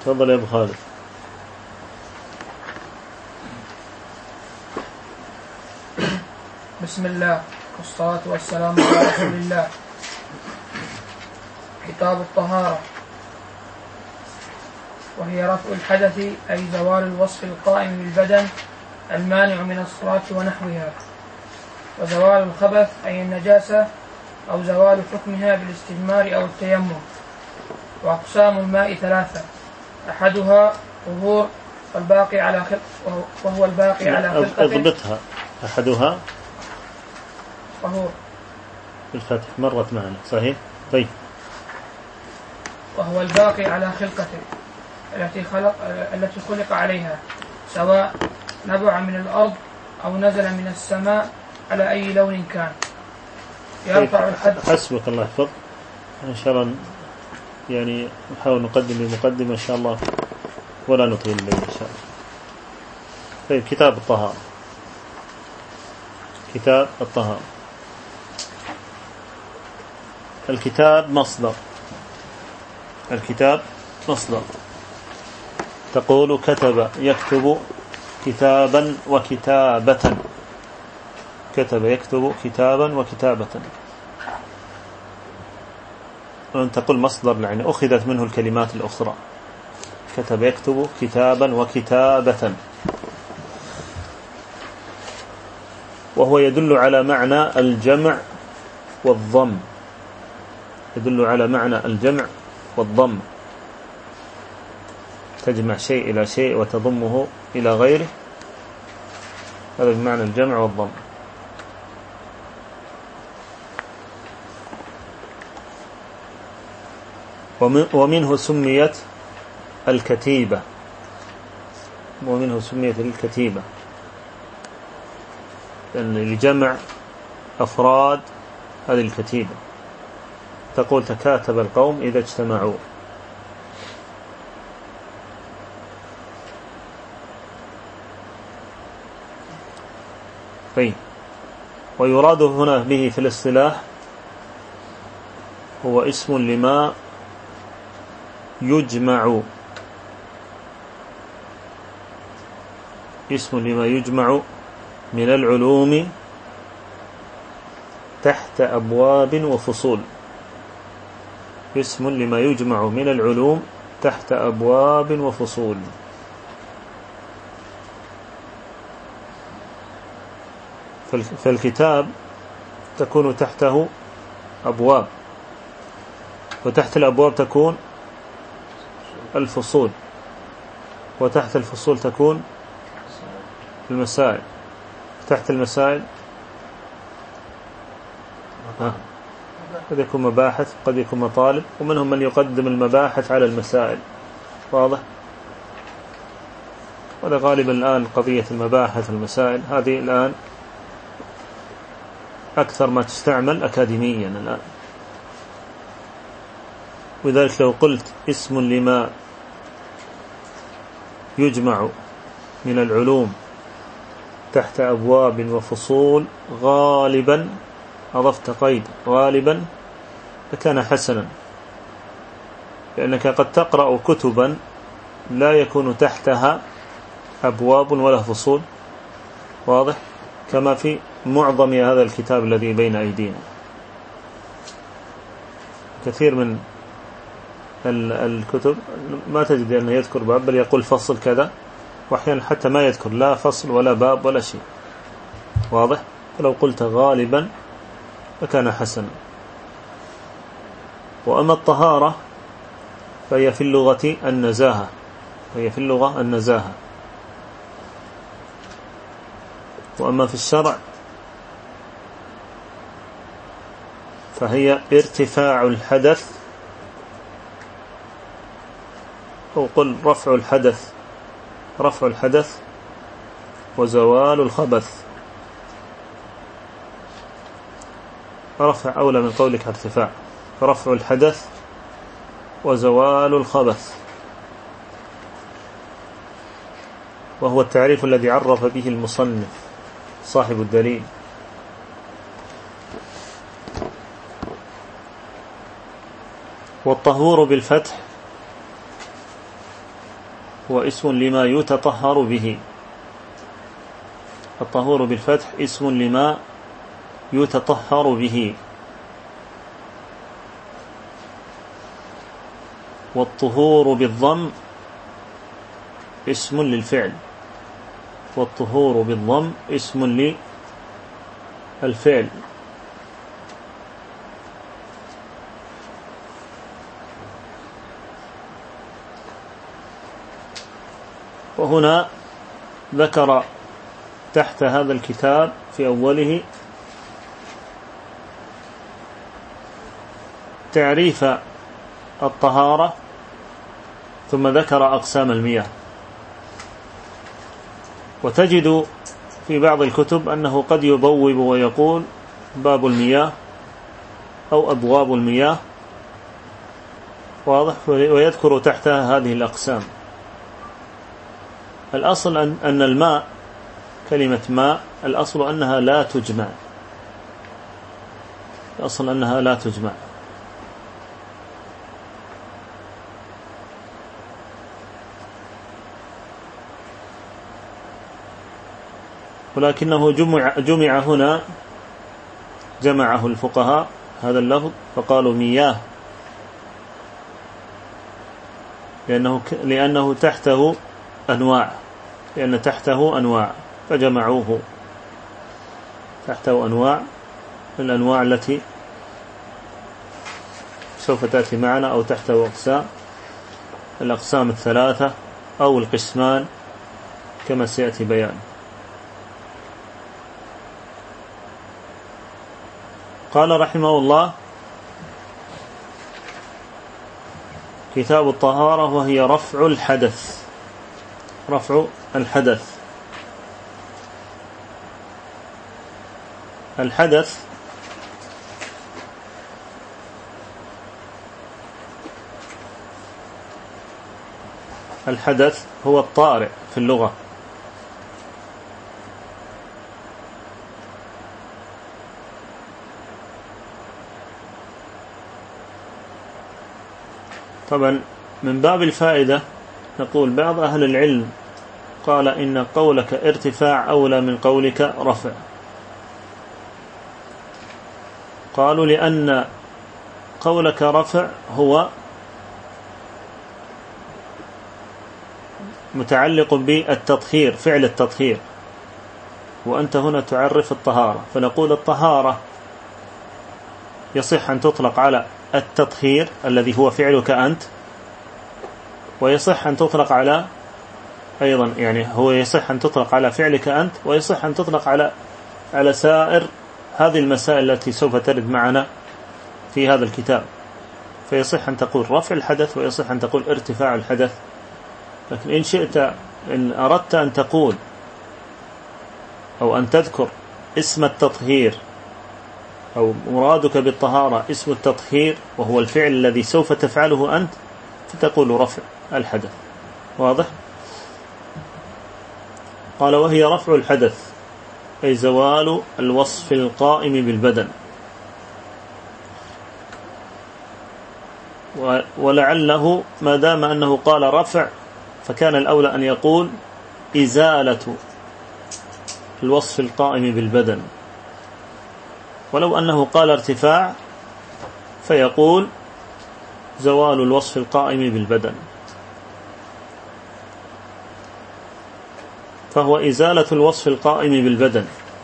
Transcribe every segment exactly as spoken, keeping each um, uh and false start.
تفضل يا أبو خالد. بسم الله والصلاة والسلام على رسول الله. كتاب الطهارة، وهي رفع الحدث أي زوال الوصف القائم بالبدن المانع من الصلاة ونحوها، وزوال الخبث أي النجاسة أو زوال حكمها بالاستجمار أو التيمم. وأقسام الماء ثلاثة: أحدها طهور والباقي على خلق وهو الباقي على خلقته. اضبطها. أحدها طهور الفتح مرت معنا صحيح. طيب. وهو الباقي على خلقته التي خلق التي خلق عليها، سواء نبع من الأرض أو نزل من السماء على أي لون كان. يرفع الحد. حسبك الله يحفظ. إن شاء الله يعني نحاول نقدم بمقدمة إن شاء الله ولا نطيل الليل إن شاء الله. طيب. كتاب الطهارة. كتاب الطهارة. الكتاب مصدر. الكتاب مصدر. تقول كتب يكتب كتابا وكتابة. كتب يكتب كتابا وكتابة. وأن تقول مصدر يعني أخذت منه الكلمات الأخرى. كتب يكتب كتابا وكتابة. وهو يدل على معنى الجمع والضم. يدل على معنى الجمع والضم. تجمع شيء إلى شيء وتضمه إلى غيره، هذا بمعنى الجمع والضم. ومنه سميت الكتيبة. ومنه سميت الكتيبة لأن لجمع أفراد هذه الكتيبة. تقول تكاتب القوم إذا اجتمعوا. طيب. ويراد هنا به في الاصطلاح هو اسم لما يجمع. اسم لما يجمع من العلوم تحت أبواب وفصول. اسم لما يجمع من العلوم تحت أبواب وفصول. فالكتاب تكون تحته أبواب، وتحت الأبواب تكون الفصول، وتحت الفصول تكون المسائل، تحت المسائل قد يكون مباحث، قد يكون مطالب، ومنهم من يقدم المباحث على المسائل. واضح؟ وهذا غالبا الآن قضية المباحث والمسائل هذه الآن أكثر ما تستعمل أكاديميا الآن. وذلك لو قلت اسم لما يجمع من العلوم تحت أبواب وفصول غالبا، أضفت قيد غالبا، فكان حسنا، لأنك قد تقرأ كتبا لا يكون تحتها أبواب ولا فصول. واضح؟ كما في معظم هذا الكتاب الذي بين أيدينا. كثير من الكتب ما تجد أنه يذكر باب، بل يقول فصل كذا، وأحيانا حتى ما يذكر لا فصل ولا باب ولا شيء. واضح؟ فلو قلت غالبا فكان حسنا. وأما الطهارة فهي في اللغة النزاهة. فهي في اللغة النزاهة. وأما في الشرع فهي ارتفاع الحدث، أو قل رفع الحدث. رفع الحدث وزوال الخبث. رفع أولى من قولك ارتفاع. رفع الحدث وزوال الخبث، وهو التعريف الذي عرف به المصنف صاحب الدليل. والطهور بالفتح هو اسم لما يتطهر به. الطهور بالفتح اسم لما يتطهر به. والطهور بالضم اسم للفعل. والطهور بالضم اسم للفعل. وهنا ذكر تحت هذا الكتاب في أوله تعريف الطهارة، ثم ذكر أقسام المياه. وتجد في بعض الكتب أنه قد يبوب ويقول باب المياه أو أبواب المياه، واضح، ويذكر تحتها هذه الأقسام. الأصل أن الماء، كلمة ماء، الأصل أنها لا تجمع. الأصل أنها لا تجمع. ولكنه جمع, جمع هنا، جمعه الفقهاء هذا اللفظ فقالوا مياه، لأنه, لأنه تحته أنواع، لأن تحته أنواع فجمعوه. تحته أنواع، الأنواع التي سوف تأتي معنا، أو تحته أقسام، الأقسام الثلاثة أو القسمان كما سيأتي بيان. قال رحمه الله: كتاب الطهارة، وهي رفع الحدث. رفع الحدث. الحدث الحدث هو الطارئ في اللغة. طبعا من باب الفائدة نقول بعض أهل العلم قال إن قولك ارتفاع أولى من قولك رفع. قالوا لأن قولك رفع هو متعلق بالتطهير، فعل التطهير، وأنت هنا تعرف الطهارة، فنقول الطهارة يصح أن تطلق على التطهير الذي هو فعلك أنت، ويصح أن تطلق على أيضا يعني هو يصح أن تطلق على فعلك أنت، ويصح أن تطلق على على سائر هذه المسائل التي سوف ترد معنا في هذا الكتاب. فيصح أن تقول رفع الحدث، ويصح أن تقول ارتفاع الحدث. لكن إن شئت، إن أردت أن تقول أو أن تذكر اسم التطهير، أو مرادك بالطهارة اسم التطهير وهو الفعل الذي سوف تفعله أنت، فتقول رفع الحدث. واضح؟ قال: وهي رفع الحدث، أي زوال الوصف القائم بالبدن. ولعله ما دام أنه قال رفع فكان الأولى أن يقول إزالة الوصف القائم بالبدن، ولو أنه قال ارتفاع فيقول زوال الوصف القائم بالبدن. فهو إزالة الوصف القائم بالبدن.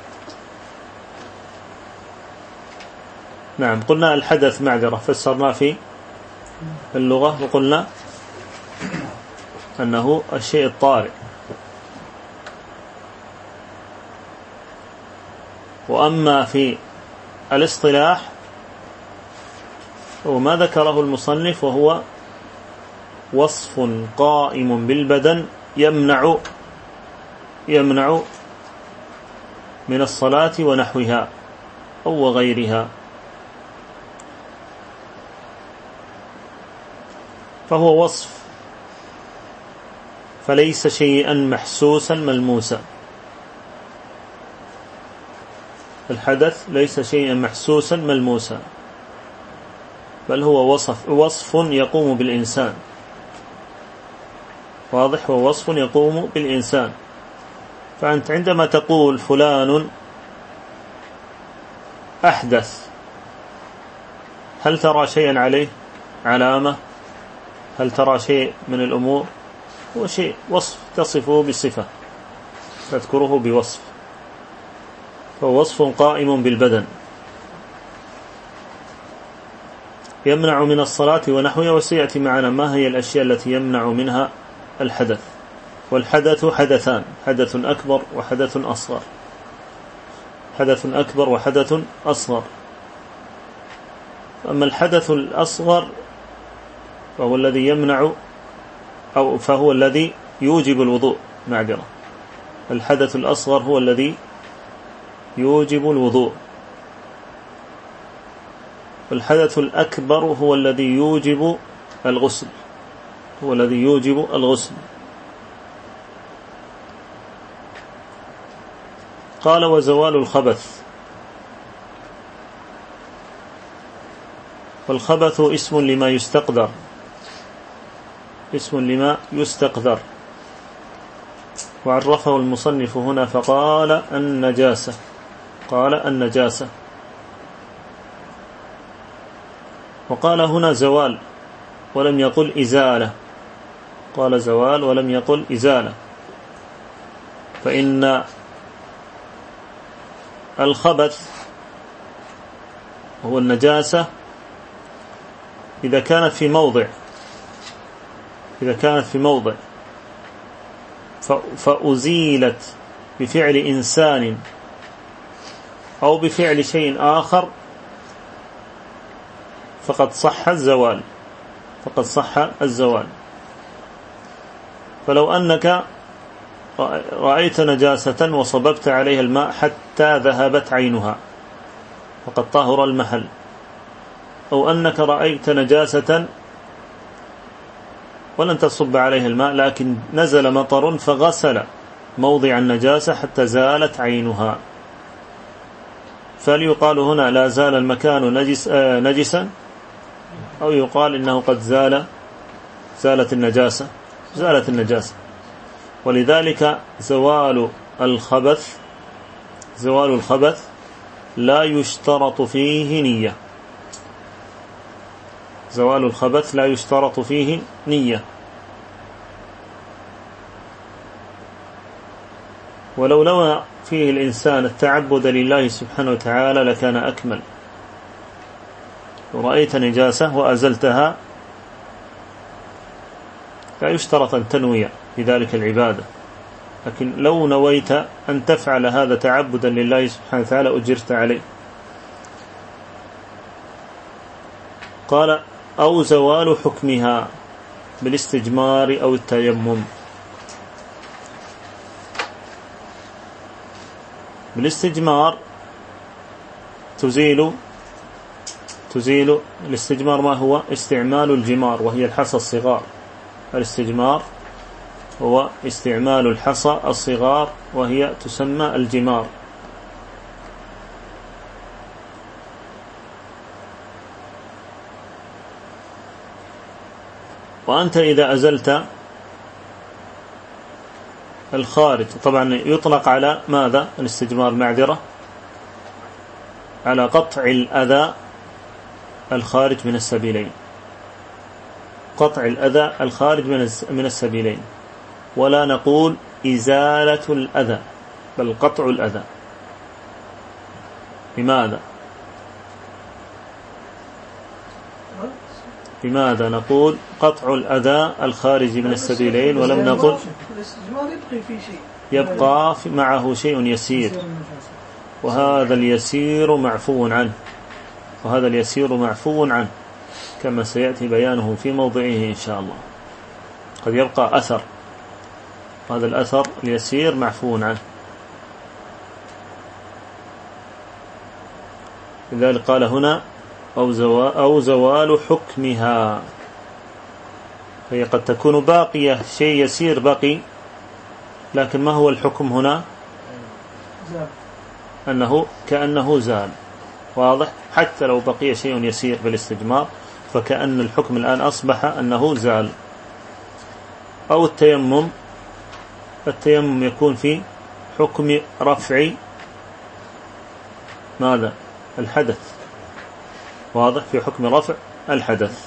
نعم، قلنا الحدث معذرة، فسرنا في اللغة وقلنا أنه الشيء الطارئ. وأما في الاصطلاح وما ذكره المصنف، وهو وصف قائم بالبدن يمنع يمنع من الصلاة ونحوها أو غيرها. فهو وصف، فليس شيئا محسوسا ملموسا. الحدث ليس شيئا محسوسا ملموسا، بل هو وصف وصف يقوم بالإنسان. واضح، هو وصف يقوم بالإنسان. فأنت عندما تقول فلان أحدث، هل ترى شيئا عليه علامة؟ هل ترى شيء من الأمور؟ هو شيء وصف تصفه بصفة، تذكره بوصف، فهو وصف قائم بالبدن يمنع من الصلاة ونحوها. وسيأتي معنا ما هي الأشياء التي يمنع منها الحدث. والحدث حدثان، حدث أكبر وحدث أصغر، حدث أكبر وحدث أصغر. أما الحدث الأصغر فهو الذي يمنع أو فهو الذي يوجب الوضوء، معذرة، الحدث الأصغر هو الذي يوجب الوضوء، والحدث الأكبر هو الذي يوجب الغسل، هو الذي يوجب الغسل. قال وزوال الخبث. والخبث اسم لما يستقدر، اسم لما يستقدر. وعرفه المصنف هنا فقال النجاسة، قال النجاسة. وقال هنا زوال ولم يقل إزالة، قال زوال ولم يقل إزالة. فإن الخبث هو النجاسة إذا كانت في موضع، إذا كانت في موضع فأزيلت بفعل إنسان أو بفعل شيء آخر فقد صح الزوال، فقد صح الزوال. فلو أنك رأيت نجاسة وصببت عليها الماء حتى ذهبت عينها فقد طهر المحل، أو أنك رأيت نجاسة ولن تصب عليها الماء لكن نزل مطر فغسل موضع النجاسة حتى زالت عينها، فليقال هنا لا زال المكان نجس آه نجسا، أو يقال إنه قد زال زالت النجاسة زالت النجاسة. ولذلك زوال الخبث زوال الخبث لا يشترط فيه نية، زوال الخبث لا يشترط فيه نية. ولو نوى فيه الإنسان التعبد لله سبحانه وتعالى لكان أكمل. ورأيت نجاسة وأزلتها لا يشترط أن تنوي في ذلك العبادة، لكن لو نويت أن تفعل هذا تعبدا لله سبحانه وتعالى أجرت عليه. قال أو زوال حكمها بالاستجمار أو التيمم. بالاستجمار تزيل تزيل الاستجمار ما هو؟ استعمال الجمار وهي الحصى الصغار. الاستجمار هو استعمال الحصى الصغار وهي تسمى الجمار. وأنت إذا أزلت الخارج، طبعا يطلق على ماذا الاستجمار؟ معذرة، على قطع الأذى الخارج من السبيلين، قطع الأذى الخارج من السبيلين، ولا نقول إزالة الأذى بل قطع الأذى. لماذا؟ لماذا نقول قطع الأذى الخارج من السبيلين ولم نقل يبقى معه شيء يسير، وهذا اليسير معفو عنه، وهذا اليسير معفو عنه كما سيأتي بيانه في موضعه إن شاء الله. قد يبقى أثر، هذا الأثر اليسير معفو عنه. لذلك قال هنا أو زوال, أو زوال حكمها، فهي قد تكون باقية، شيء يسير بقي، لكن ما هو الحكم هنا؟ أنه كأنه زال. واضح؟ حتى لو بقي شيء يسير بالاستجمار فكأن الحكم الآن أصبح أنه زال. أو التيمم. التيمم يكون في حكم رفع ماذا؟ الحدث. واضح؟ في حكم رفع الحدث.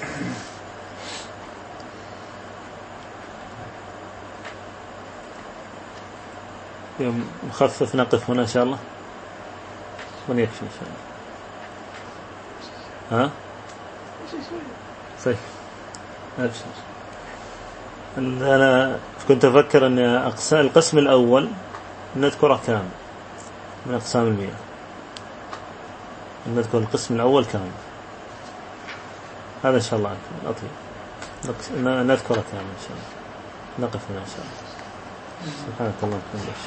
يوم نخفف نقف هنا إن شاء الله ونكفي إن شاء الله. ها؟ طيب أبشر. أنا كنت أفكر أن أقسام القسم الأول نذكره كامل من أقسام المياه، نذكر القسم الأول كامل. هذا إن شاء الله أطيب نذكره كامل إن شاء الله. نقف هنا إن شاء الله. سبحانك اللهم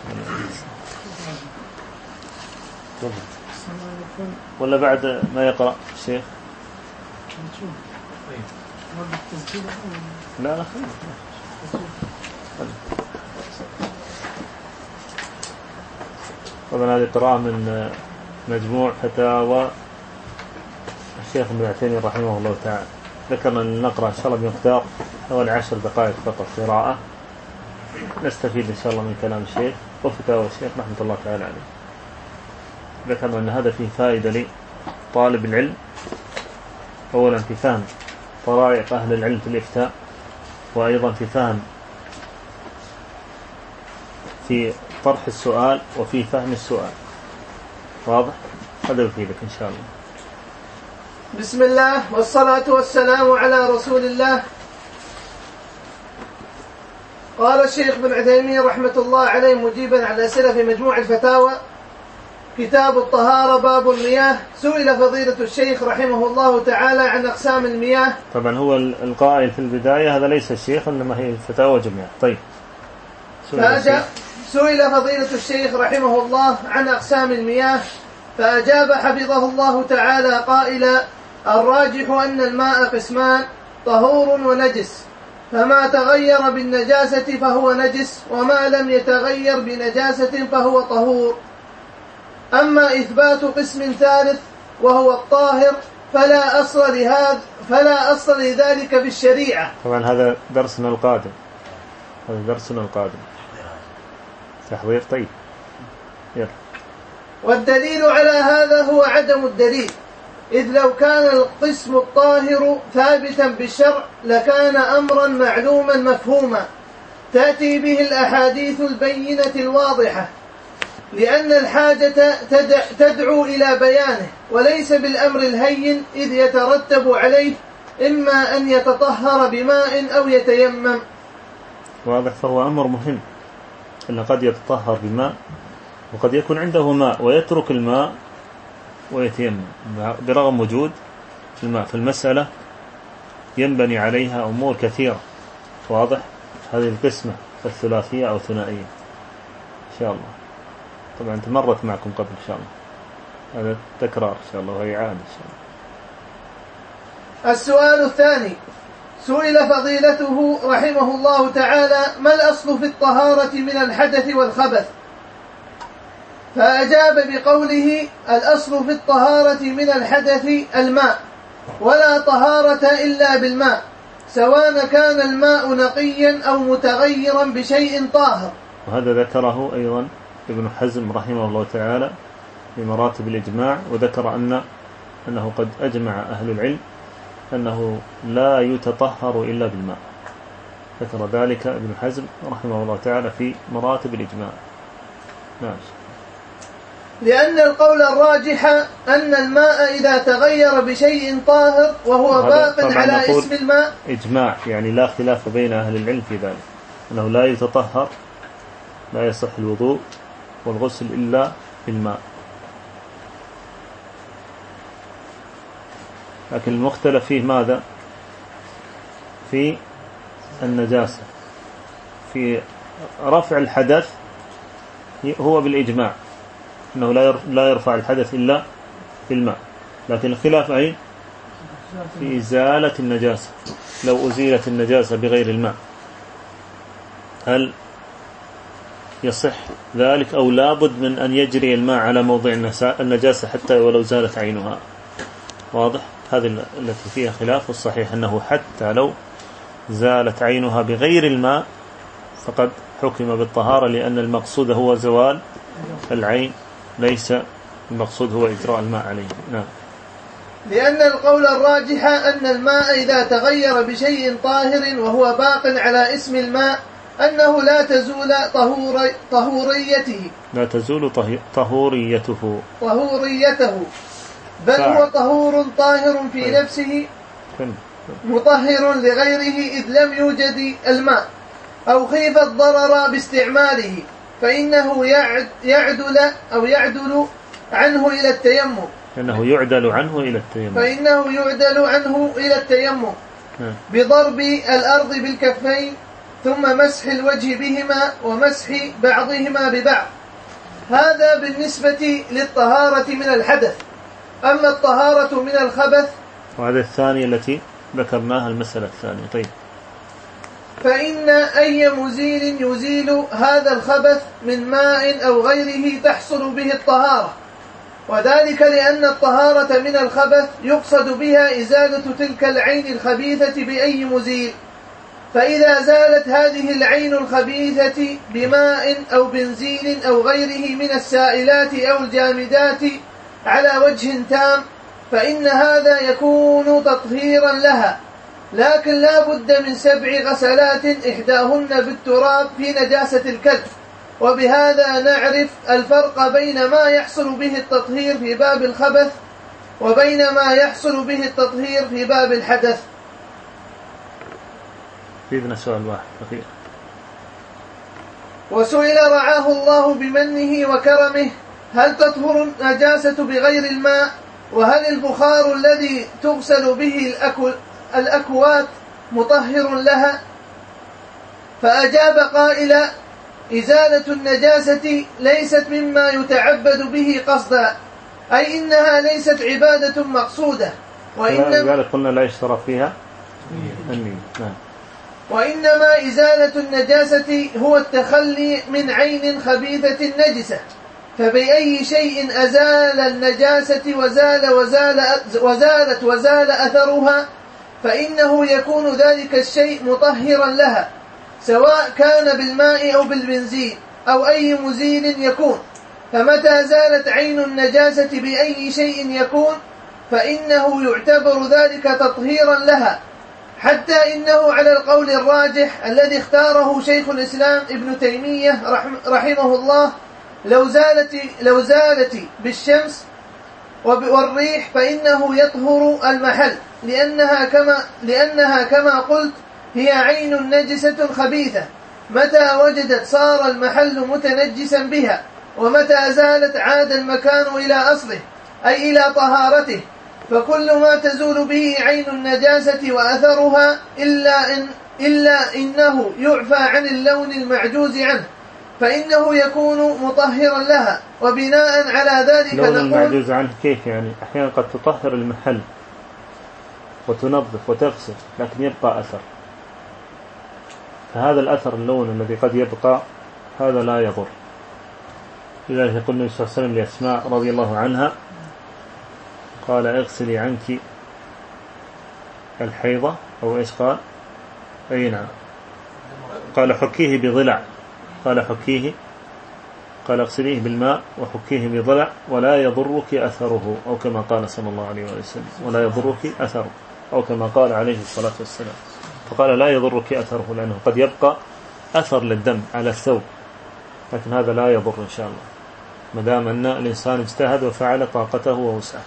وبحمدك. ولا بعد ما يقرأ الشيخ؟ لا لا خلينا. طبعا هذه قراءة من مجموع فتاوى الشيخ ابن عثيمين رحمه الله تعالى. ذكرنا أن نقرأ إن شاء الله بمقدار حوالي عشر دقائق فقط قراءة، نستفيد إن شاء الله من كلام الشيخ وفتاوى الشيخ رحمة الله تعالى عليه. ذكرنا أن هذا فيه فائدة لطالب العلم، أولا في فهم طرائق أهل العلم في الإفتاء، وأيضا في فهم في طرح السؤال وفي فهم السؤال. واضح؟ هذا يفيدك إن شاء الله. بسم الله والصلاة والسلام على رسول الله. قال الشيخ ابن عثيمين رحمة الله عليه مجيبا على أسئلة في مجموع الفتاوى، كتاب الطهارة، باب المياه. سئل فضيلة الشيخ رحمه الله تعالى عن أقسام المياه. طبعا هو القائل في البداية هذا ليس الشيخ إنما هي الفتاوى جميعا. طيب سئل, سئل فضيلة الشيخ رحمه الله عن أقسام المياه فأجاب حفظه الله تعالى قائلا: الراجح أن الماء قسمان، طهور ونجس، فما تغير بالنجاسة فهو نجس، وما لم يتغير بنجاسة فهو طهور. أما إثبات قسم ثالث وهو الطاهر فلا أصل لهذا فلا أصل لذلك في الشريعة. طبعا هذا درسنا القادم، هذا درسنا القادم تحضير. طيب يلا. والدليل على هذا هو عدم الدليل، إذ لو كان القسم الطاهر ثابتا بالشرع لكان أمرا معلوما مفهوما تأتي به الأحاديث البينة الواضحة، لأن الحاجة تدعو إلى بيانه، وليس بالأمر الهين إذ يترتب عليه إما أن يتطهر بماء أو يتيمم. واضح؟ فهو أمر مهم، إن قد يتطهر بماء وقد يكون عنده ماء ويترك الماء ويتيمم برغم وجود الماء. في المسألة ينبني عليها أمور كثيرة. واضح؟ هذه القسمة الثلاثية أو الثنائية إن شاء الله. طبعا تمرت معكم قبل إن شاء الله، هذا تكرار إن شاء الله وهي عادة إن شاء الله. السؤال الثاني، سئل فضيلته رحمه الله تعالى: ما الأصل في الطهارة من الحدث والخبث؟ فأجاب بقوله: الأصل في الطهارة من الحدث الماء، ولا طهارة إلا بالماء، سواء كان الماء نقيا أو متغيرا بشيء طاهر. وهذا ذكره أيضا ابن حزم رحمه الله تعالى في مراتب الإجماع، وذكر أن أنه قد أجمع أهل العلم أنه لا يتطهر إلا بالماء. ذكر ذلك ابن حزم رحمه الله تعالى في مراتب الإجماع. نعم. لأن القول الراجح أن الماء إذا تغير بشيء طاهر وهو باق على اسم الماء. إجماع يعني لا خلاف بين أهل العلم في ذلك، أنه لا يتطهر، لا يصح الوضوء والغسل إلا بالماء. لكن المختلف فيه ماذا؟ في النجاسة. في رفع الحدث هو بالإجماع أنه لا يرفع الحدث إلا بالماء، لكن الخلاف أين؟ في إزالة النجاسة. لو أزيلت النجاسة بغير الماء هل يصح ذلك أو لابد من أن يجري الماء على موضع النجاسة حتى ولو زالت عينها؟ واضح؟ هذه التي فيها خلاف. والصحيح أنه حتى لو زالت عينها بغير الماء فقد حكم بالطهارة، لأن المقصود هو زوال العين، ليس المقصود هو إجراء الماء عليه. نعم. لأن القول الراجح أن الماء إذا تغير بشيء طاهر وهو باق على اسم الماء أنه لا تزول طهور طهوريته لا تزول طهوريته طهوريته بل هو طهور طاهر في نفسه مطهر لغيره، إذ لم يوجد الماء أو خيف الضرر باستعماله، فإنه يعدل أو يعدل عنه إلى التيمم فإنه يعدل عنه إلى التيمم فإنه يعدل عنه إلى التيمم بضرب الأرض بالكفين ثم مسح الوجه بهما ومسح بعضهما ببعض. هذا بالنسبة للطهارة من الحدث. أما الطهارة من الخبث، وهذا الثانية التي ذكرناها المسألة الثانية. طيب. فإن أي مزيل يزيل هذا الخبث من ماء أو غيره تحصل به الطهارة، وذلك لأن الطهارة من الخبث يقصد بها إزالة تلك العين الخبيثة بأي مزيل، فإذا زالت هذه العين الخبيثة بماء أو بنزيل أو غيره من السائلات أو الجامدات على وجه تام فإن هذا يكون تطهيرا لها، لكن لا بد من سبع غسلات إحداهن بالتراب في نجاسة الكلب. وبهذا نعرف الفرق بين ما يحصل به التطهير في باب الخبث وبين ما يحصل به التطهير في باب الحدث. فينا سؤال واحد أخير. وسئل رعاه الله بمنه وكرمه هل تطهر النجاسة بغير الماء، وهل البخار الذي تغسل به الأكو الأكوات مطهر لها؟ فأجاب قائلا: إزالة النجاسة ليست مما يتعبد به قصدا، أي إنها ليست عبادة مقصودة، وإنما قلنا لا يشترط فيها النية. نعم. وإنما إزالة النجاسة هو التخلي من عين خبيثة نجسة، فبأي شيء أزال النجاسة وزال وزال وزالت وزال أثرها فإنه يكون ذلك الشيء مطهرا لها، سواء كان بالماء أو بالبنزين أو أي مزيل يكون. فمتى زالت عين النجاسة بأي شيء يكون فإنه يعتبر ذلك تطهيرا لها، حتى إنه على القول الراجح الذي اختاره شيخ الإسلام ابن تيمية رحمه الله لو زالت, لو زالت بالشمس والريح فإنه يطهر المحل، لأنها كما, لأنها كما قلت هي عين نجسة خبيثة، متى وجدت صار المحل متنجسا بها، ومتى زالت عاد المكان إلى أصله أي إلى طهارته. فكل ما تزول به عين النجاسة وأثرها إلا, إن إلا إنه يعفى عن اللون المعجوز عنه فإنه يكون مطهرا لها. وبناء على ذلك اللون نقول المعجوز عنه كيف يعني؟ أحيانا قد تطهر المحل وتنظف وتغسل لكن يبقى أثر، فهذا الأثر اللون الذي قد يبقى هذا لا يضر. لذلك يقول النبي صلى الله عليه وسلم لأسماء رضي الله عنها قال: اغسلي عنك الحيضة، أو إيش قال؟ أي نعم، قال حكيه بضلع، قال حكيه قال اغسليه بالماء وحكيه بضلع ولا يضرك أثره، أو كما قال صلى الله عليه وسلم ولا يضرك أثره، أو كما قال عليه الصلاة والسلام. فقال لا يضرك أثره لأنه قد يبقى أثر للدم على الثوب، لكن هذا لا يضر إن شاء الله ما دام أن الإنسان اجتهد وفعل طاقته ووسعه.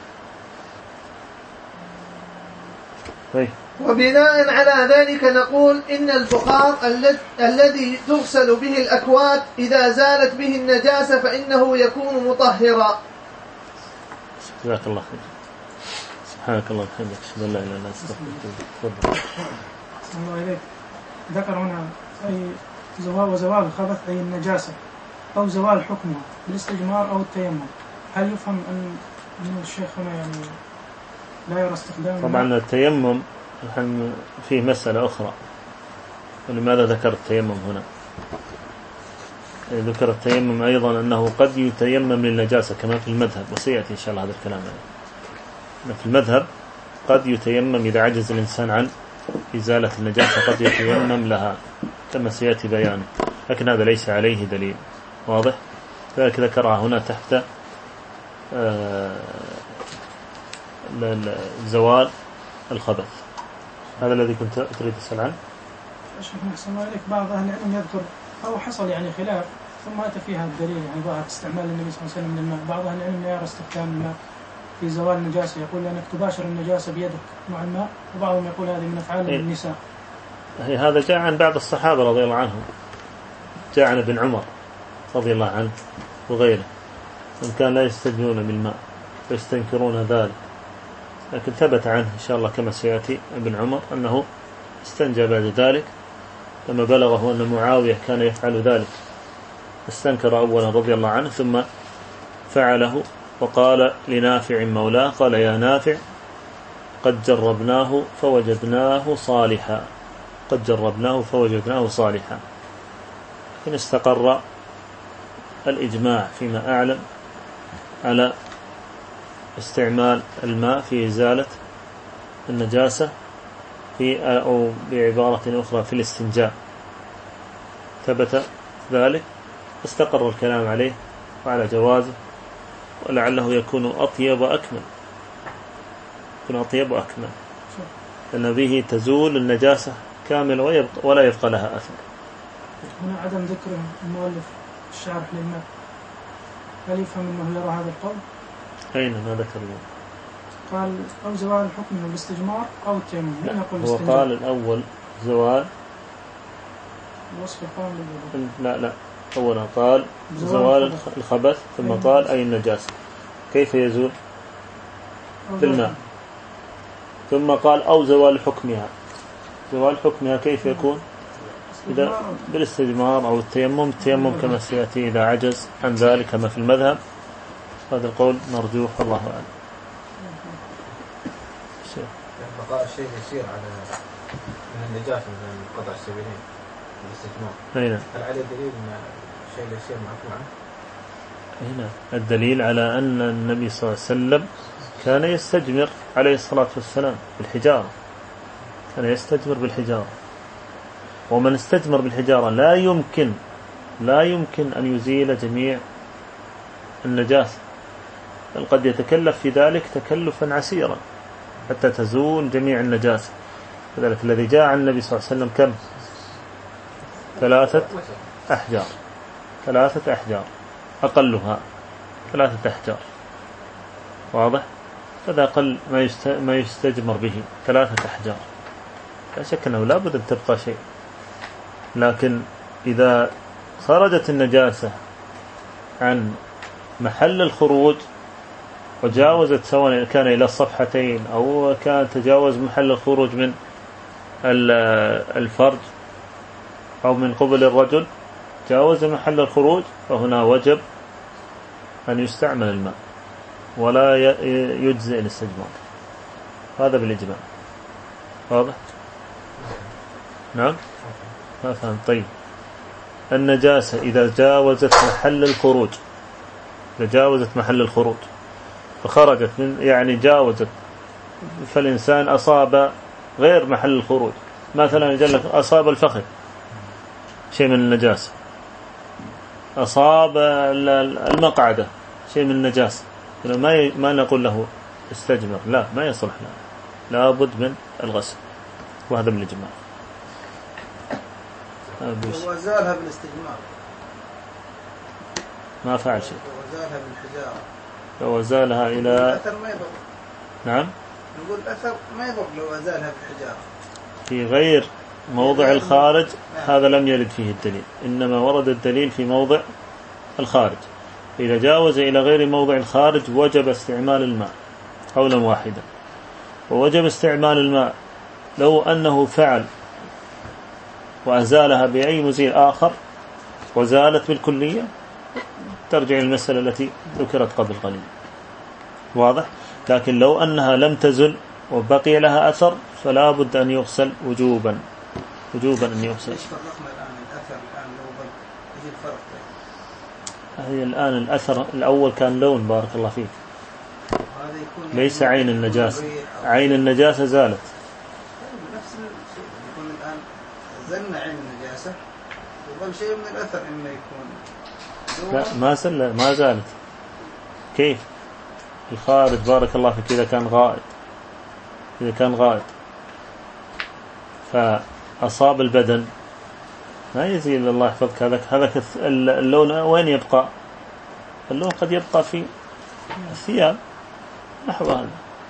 طيب. وبناء على ذلك نقول إن البخار الذي تغسل به الأكوات إذا زالت به النجاسة فإنه يكون مطهرا. جزاك الله خير. سبحانك اللهم وبحمدك أشهد أن لا إله إلا أنت أستغفرك. الله إليك. ذكر هنا أي زوال وزوال الخبث أي النجاسة أو زوال حكمها بالاستجمار أو التيمم، هل يفهم أن الشيخ هنا يعني لا يرى استخدام؟ طبعا التيمم فيه مسألة أخرى، ولماذا ذكر التيمم هنا؟ ذكر التيمم أيضا أنه قد يتيمم للنجاسة كما في المذهب، وسيأتي إن شاء الله هذا الكلام يعني. في المذهب قد يتيمم إذا عجز الإنسان عن إزالة النجاسة، قد يتيمم لها كما سيأتي بيانه. لكن هذا ليس عليه دليل واضح. ذلك ذكرها هنا تحت زوال الخبث. هذا الذي كنت تريد تسأل عنه. شيخ محسن عليك، بعض أهل العلم يذكر أو حصل يعني خلاف ثم أتى فيها الدليل يعني ظاهر استعمال النبي صلى الله عليه وسلم من الماء. بعض أهل العلم لا يرى استخدام الماء في زوال النجاسة، يقول لأنك تباشر النجاسة بيدك مع الماء، وبعضهم يقول هذه من أفعال إيه؟ النساء. هذا جاء عن بعض الصحابة رضي الله عنهم، جاء عن ابن عمر رضي الله عنه وغيره، إن كان لا يستجنون بالماء ويستنكرون ذلك، لكن ثبت عنه إن شاء الله كما سيأتي ابن عمر أنه استنجى بعد ذلك لما بلغه أن معاوية كان يفعل ذلك، استنكر أولا رضي الله عنه ثم فعله، وقال لنافع مولاه قال يا نافع قد جربناه فوجدناه صالحا، قد جربناه فوجدناه صالحا. لكن استقر الإجماع فيما أعلم على استعمال الماء في إزالة النجاسة في أو بعبارة أخرى في الاستنجاء، ثبت ذلك، استقر الكلام عليه وعلى جوازه، ولعله يكون أطيب وأكمل، يكون أطيب وأكمل، لأن به تزول النجاسة كاملة ولا يبقى لها أثر. هنا عدم ذكر المؤلف الشارح للماء، هل يفهم أنه يرى هذا القول؟ أين ما ذكر له؟ قال أو زوال الحكم من الاستجمار أو التيمم. هو قال الأول زوال وصف القول. لا لا أولا قال زوال الخبث ثم قال أي النجاسة كيف يزول بالماء، ثم قال أو زوال حكمها. زوال حكمها كيف يكون؟ إذا بالاستجمار أو التيمم. التيمم كما سيأتي إذا عجز عن ذلك كما في المذهب، هذا القول مرجوح الله أعلم. بقاء الشيء يسير على من النجاسة من قطع السبيلين بالاستجمار، هل عليه دليل أن الشيء يسير معفو عنه؟ هنا الدليل على أن النبي صلى الله عليه وسلم كان يستجمر عليه الصلاة والسلام بالحجارة، كان يستجمر بالحجارة، ومن استجمر بالحجارة لا يمكن لا يمكن أن يزيل جميع النجاسة، بل قد يتكلف في ذلك تكلفا عسيرا حتى تزول جميع النجاسة. لذلك الذي جاء عن النبي صلى الله عليه وسلم كم؟ ثلاثة أحجار، ثلاثة أحجار أقلها ثلاثة أحجار، واضح؟ هذا أقل ما يستجمر به ثلاثة أحجار، لا شك أنه لا بد أن تبقى شيء. لكن إذا خرجت النجاسة عن محل الخروج وجاوزت سواء كان إلى الصفحتين أو كان تجاوز محل الخروج من الفرج أو من قبل الرجل، جاوز محل الخروج، فهنا وجب أن يستعمل الماء ولا يجزئ الاستجمار. هذا بالإجماع، واضح؟ نعم ما فهم. طيب النجاسة إذا جاوزت محل الخروج، إذا جاوزت محل الخروج فخرجت من يعني جاوزت، فالإنسان أصاب غير محل الخروج، مثلا يقول لك أصاب الفخذ شيء من النجاسة، أصاب المقعدة شيء من النجاسة، ما ما نقول له استجمر، لا ما يصلح له، لا بد من الغسل، وهذا من الإجماع. هو زالها بالاستجمار ما فعل شيء، وزالها بالحجارة، لو زالها إلى الأثر ما يضر. نعم نقول الأثر ما يضر لو زالها بالحجارة في غير موضع الخارج. هذا لم يرد فيه الدليل، إنما ورد الدليل في موضع الخارج. إذا جاوز إلى غير موضع الخارج وجب استعمال الماء قولا واحدا، ووجب استعمال الماء لو أنه فعل وأزالها بأي مزيل آخر وزالت بالكلية، ترجع المسألة التي ذكرت قبل قليل، واضح؟ لكن لو أنها لم تزل وبقي لها أثر فلا بد أن يغسل وجوبا، وجوبا أن يغسل. هي الآن الأثر الأول كان لون، بارك الله فيك، ليس عين النجاسة، عين النجاسة زالت. نفس الشيء يكون الآن زلنا عين النجاسة يظل شيء من الأثر إما يكون لا ما زال ما زالت. كيف الخارج بارك الله فيك إذا كان غائط إذا كان غائط فأصاب البدن ما يزيد الله يحفظك هذاك هذاك اللون وين يبقى؟ اللون قد يبقى في الثياب نحو هذا،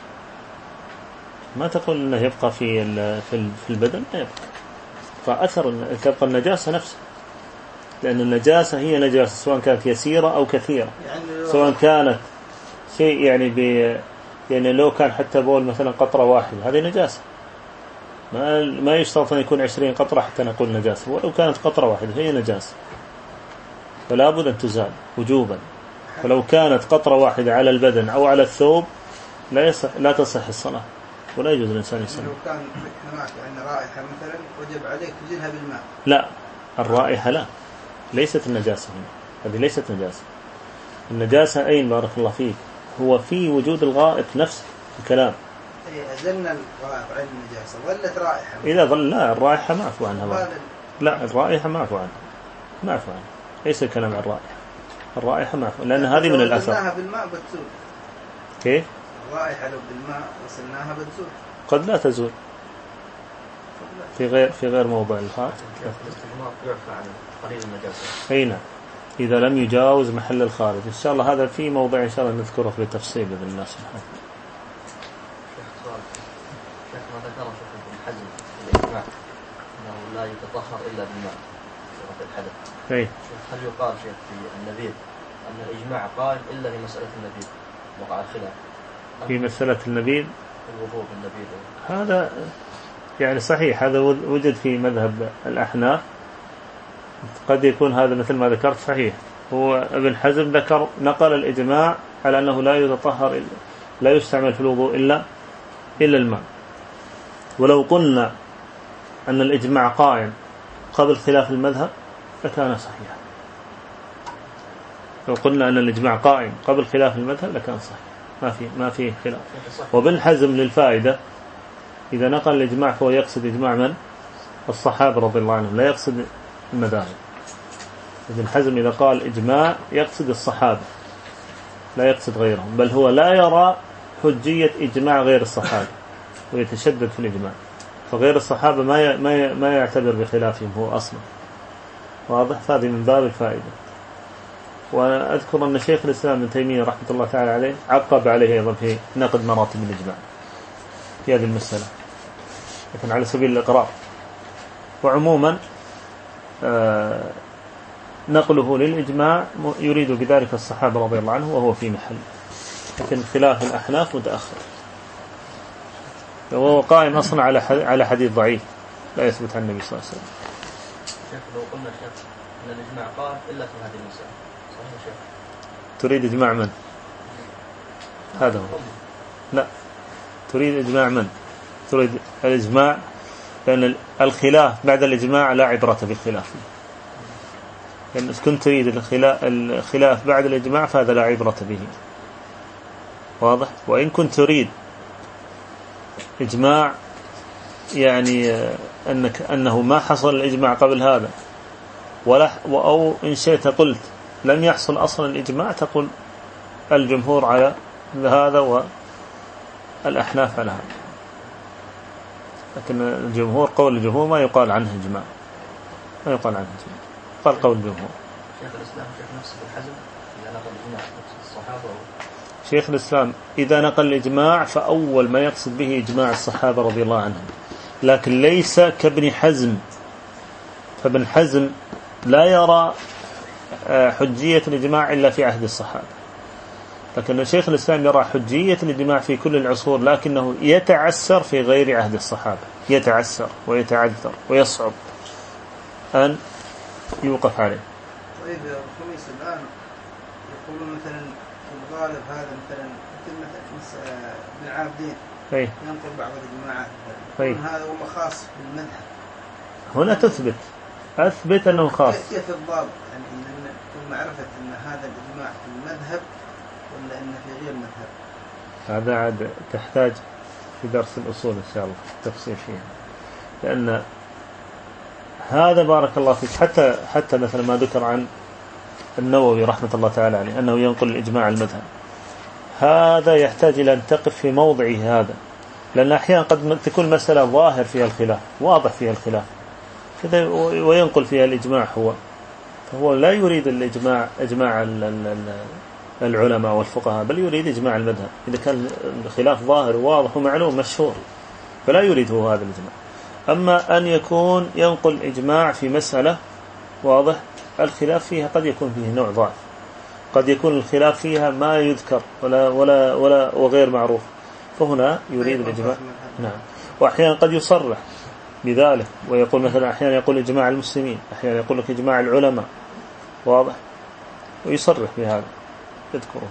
ما تقول انه يبقى في في البدن، لا يبقى فأثر تبقى النجاسة نفسها، لأن النجاسة هي نجاسة سواء كانت يسيرة أو كثيرة، سواء كانت شيء يعني ب يعني لو كان حتى بول مثلا قطرة واحدة هذه نجاسة، ما ما يشترط أن يكون عشرين قطرة حتى نقول نجاسة، ولو كانت قطرة واحدة هي نجاسة فلا بد أن تزال وجوبا. فلو كانت قطرة واحدة على البدن أو على الثوب لا يصح لا تصح الصلاة ولا يجوز الإنسان يصلي. لو كان هناك عندنا رائحة مثلا وجب عليك تزيلها بالماء. لا الرائحة لا، ليست النجاسة هنا، هذه ليست نجاسة. النجاسة أين بارك الله فيك؟ هو في وجود الغائط نفس الكلام. أزلنا الغائط عن النجاسة ظلت رائحة. إذا ظل لا الرائحة معفو عنها. لا الرائحة معفو عنها معفو عنها، ليس الكلام عن الرائحة. الرائحة معفو لأن هذه من الأثر. غسلناها بالماء بتزول. كيف؟ الرائحة لو بالماء غسلناها بتزول. قد لا تزول في غير في غير موضع الخارج. الاستجمار يعفى عن قليل النجاسة. أي نعم إذا لم يجاوز محل الخارج. إن شاء الله هذا في موضع إن شاء الله نذكره بالتفصيل بإذن الله سبحانه. شيخ ما ذكر شيخ ابن حزم في الإجماع أنه لا يتطهر إلا بالماء في الحدث. أي. هل يقال شيخ في النبيذ أن الإجماع قائم إلا في مسألة النبيذ وقع الخلاف في مسألة النبيذ الوضوء بالنبيذ؟ هذا يعني صحيح، هذا وجد في مذهب الأحناف، قد يكون هذا مثل ما ذكرت صحيح. هو ابن حزم ذكر نقل الإجماع على أنه لا يتطهر لا يستعمل في الوضوء إلا إلا الماء. ولو قلنا أن الإجماع قائم قبل خلاف المذهب لكان صحيحا. لو قلنا أن الإجماع قائم قبل خلاف المذهب لكان صحيح، ما في ما في خلاف. وابن حزم للفائدة إذا نقل الإجماع فهو يقصد إجماع من؟ الصحابة رضي الله عنهم، لا يقصد المذاهب. ابن حزم إذا قال إجماع يقصد الصحابة لا يقصد غيرهم، بل هو لا يرى حجية إجماع غير الصحابة ويتشدد في الإجماع، فغير الصحابة ما ما ما يعتبر بخلافهم هو أصلا. واضح؟ هذه من باب الفائدة. وأذكر أن شيخ الإسلام ابن تيمية رحمة الله تعالى عليه عقب عليه أيضا في نقد مراتب الإجماع في هذه المسألة، لكن على سبيل الإقرار. وعموما آه نقله للإجماع يريد بذلك الصحابة رضي الله عنه وهو في محل، لكن خلاف الأحناف متأخر، وهو قائم أصلا على على حديث ضعيف لا يثبت عن النبي صلى الله عليه وسلم. شيخ لو قلنا شيخ أن الإجماع قائم إلا في هذه المسألة صحيح شيخ؟ تريد إجماع من؟ هذا هو. لا تريد إجماع من؟ تريد الإجماع، لأن الخلاف بعد الإجماع لا عبرة بالخلاف، لأن يعني كنت تريد الخلاف بعد الإجماع فهذا لا عبرة به. واضح؟ وإن كنت تريد إجماع يعني أنك أنه ما حصل الإجماع قبل هذا، ولا أو إن شئت قلت لم يحصل أصلا الإجماع، تقول الجمهور على هذا والأحناف على هذا، لكن الجمهور قول الجمهور ما يقال عنه إجماع، ما يقال عنه إجماع، قال قول الجمهور. شيخ الإسلام شيخ نفسه الحزم إذا نقل الإجماع الصحابة و... شيخ الإسلام إذا نقل الإجماع فأول ما يقصد به إجماع الصحابة رضي الله عنهم، لكن ليس كابن حزم. فابن حزم لا يرى حجية الإجماع إلا في عهد الصحابة، لكن شيخ الإسلام يرى حجية الإجماع في كل العصور، لكنه يتعسر في غير عهد الصحابة، يتعسر ويتعذر ويصعب أن يوقف عليه. طيب يا خميس الآن يقولون مثلا في الغالب هذا مثلا مثل ابن عابدين ينقل بعض الجماعات هذا هو خاص بالمذهب. هنا تثبت أثبت أنه خاص. كيف الضابط يعني إن معرفة أن هذا الإجماع في المذهب ولا إنه في غير المذهب؟ هذا عاد تحتاج في درس الأصول إن شاء الله تفصيل فيها، لأن هذا بارك الله فيك. حتى حتى مثلا ما ذكر عن النووي رحمة الله تعالى عليه أنه ينقل الإجماع المذهب، هذا يحتاج إلى أن تقف في موضعه هذا، لأن أحيانا قد تكون مسألة ظاهر فيها الخلاف، واضح فيها الخلاف كذا، وينقل فيها الإجماع هو، فهو لا يريد الإجماع إجماع العلماء والفقهاء، بل يريد إجماع المذهب. إذا كان الخلاف ظاهر وواضح ومعلوم مشهور فلا يريده هذا الإجماع. أما أن يكون ينقل إجماع في مسألة واضح الخلاف فيها، قد يكون فيه نوع ضعف، قد يكون الخلاف فيها ما يذكر ولا ولا ولا وغير معروف، فهنا يريد الإجماع. نعم. وأحيانا قد يصرح بذلك ويقول مثلا أحيانا يقول إجماع المسلمين، أحيانا يقول لك إجماع العلماء، واضح، ويصرح بهذا يذكره.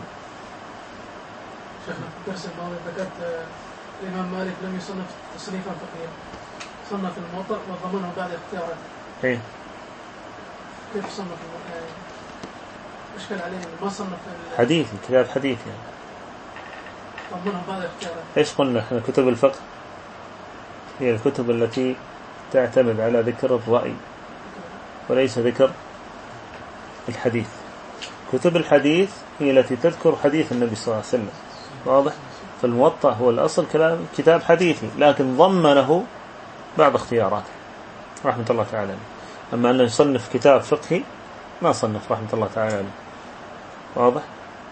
شيخنا في الدرس الماضي ذكرت الإمام مالك لم يصنف تصنيفا فقهيا، صنف الموطأ وضمنه بعد اختيارات. إيه. كيف صنف الموطأ؟ أشكل عليه ما صنف حديث، كتاب حديث يعني. ضمنه بعد اختيارات. إيش قلنا إحنا؟ كتب الفقه هي الكتب التي تعتمد على ذكر الرأي وليس ذكر الحديث. كتب الحديث هي التي تذكر حديث النبي صلى الله عليه وسلم، واضح. فالموطأ هو الأصل كلام كتاب حديثي، لكن ضمنه بعض اختياراته رحمة الله تعالى. أما أن يصنف كتاب فقهي ما صنف رحمة الله تعالى، واضح.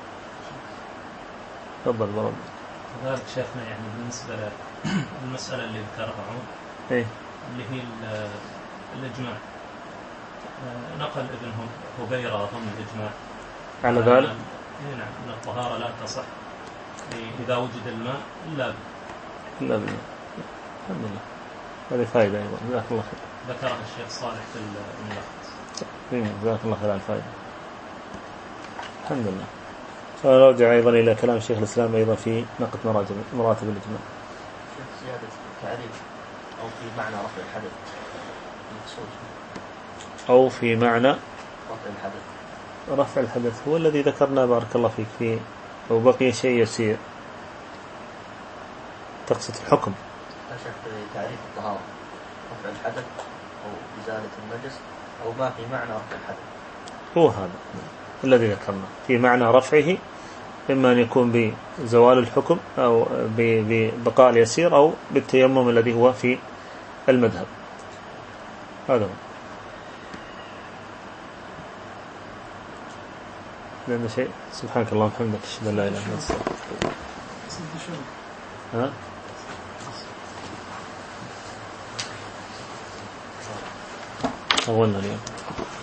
تفضل برد. ذلك شيخنا يعني بالنسبة للمسألة اللي ذكرها عمر، إيه؟ اللي هي الإجماع، نقل ابنهم هبيرة ضمن الإجماع على ذلك. نعم، أن الطهارة لا تصح إذا وجد الماء إلا إلا بالماء. الحمد لله، هذه فائدة أيضا. جزاك الله خير. ذكرها الشيخ صالح في الملخص. جزاك الله خير على الفائدة. الحمد لله. سنرجع أيضا إلى كلام شيخ الإسلام أيضا في نقد مراتب مراتب الإجماع. زيادة التعريف أو في معنى رفع الحدث المقصود، أو في معنى رفع الحدث. رفع الحدث هو الذي ذكرنا بارك الله فيك فيه، أو بقي شيء يسير. تقصد الحكم؟ أشك تعريف الطهارة رفع الحدث أو إزالة النجس أو ما في معنى رفع الحدث، هو هذا الذي ذكرنا في معنى رفعه، إما أن يكون بزوال الحكم أو ببقاء اليسير أو بالتيمم الذي هو في المذهب. هذا هو. لأن شيء. سبحانك اللهم وبحمدك، أشهد أن لا إله إلا أنت. ها؟ أولنا اليوم.